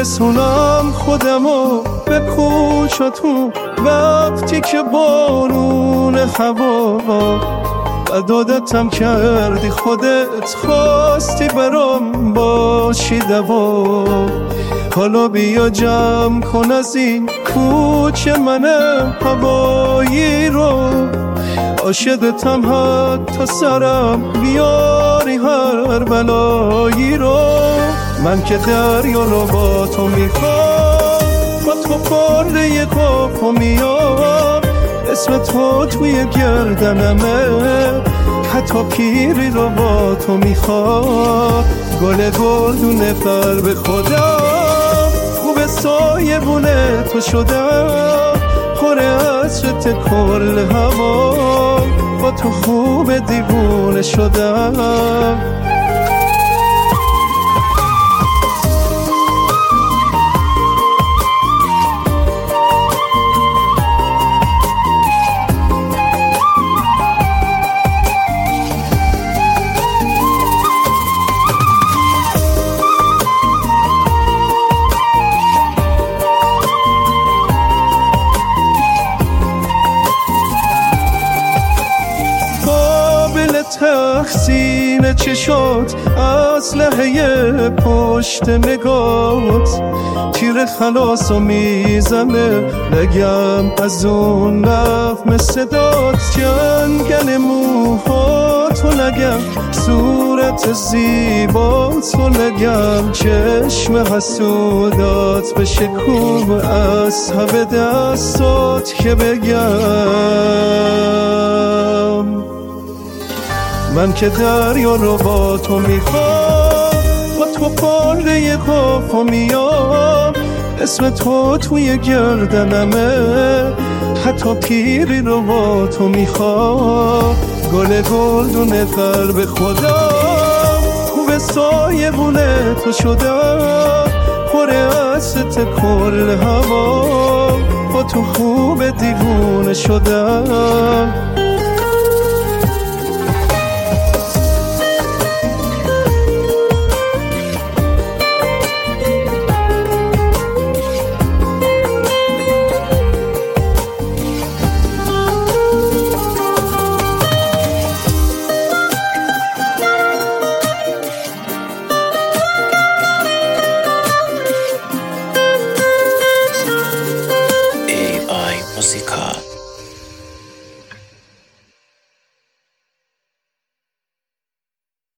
برسونم خودمو به کوچاتون وقتی که بارون هوا عدادتم کردی، خودت خواستی برام باشی دوا. حالا بیا جمع کن از این کوچه منم هوایی رو، عاشقتم حتی سرم بیاری هر بلایی رو. من که دریا رو با تو میخوام، با تو پاره کافو میام، اسم تو توی گردنمه، حتی پیری رو با تو میخوام. گل گلدون قلب خودم، خوب سایه بونه تو شدم، پر عطرت کل هوا، با تو خوب دیوونه شدم. تحسین چشات، اسلحه پشت نگات، تیر خلاصو میزنه نگم از اون نغمه صدات. جنگل موهاتو نگم، صورت زیباتو نگم، چشم حسودات بشه کوب از همه دستات که بگم. من که دریا رو با تو میخوام، با تو پاره کافو میام، اسم تو توی گردنمه، حتی پیری رو با تو میخوام. گل گلدون قلب خودم، خوب سایه بونه تو شدم، پر عطرت کل هوا، با تو خوب دیوونه شدم. Música